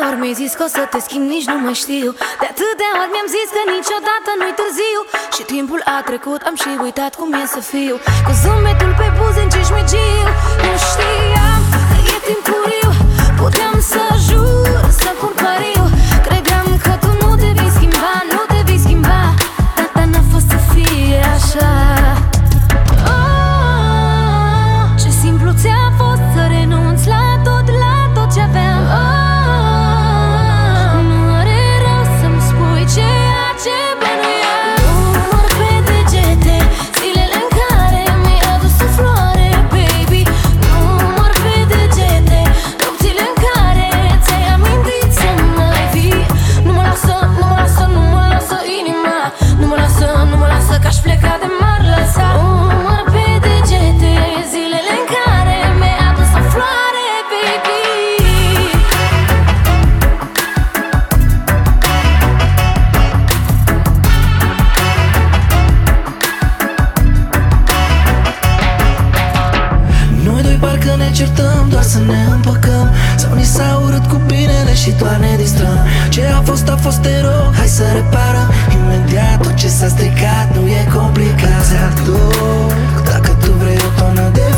ori mi-ai zis că o să te schimbi, nici nu mai știu. De atâtea ori mi-am zis că niciodată nu-i târziu. Și timpul a trecut, am și uitat cum e să fiu. Cu zâmbetul pe buze în cișmegiu. Nu știam că e timpuriu. Puteam să jur, să pun pariu. Credeam că tu nu te vei schimba, nu te vei schimba. Dar n-a fost să fie așa. Ce simplu ți-a fost să renunți la tot ce aveam. Nu are rău să-mi spui ceea ce bănuiam. Număr pe degete zilele în care mi-ai adus o floare, baby. Număr pe degete nopțile în care ți-ai amintit să mai fii. Nu mă lasă, nu mă lasă, nu mă lasă inima. Nu mă lasă, nu mă lasă că aș pleca de m-ar lăsa. Număr pe degete zilele în care mi-ai adus o floare, baby. Noi doi parcă ne certăm, doar să ne împăcăm. Sau ni s-a urât cu binele și doar ne distrăm. Ce a fost, te rog, hai să reparăm imediat tot ce s-a stricat. Nu e complicat, ți-aduc, dacă tu vrei, o tonă de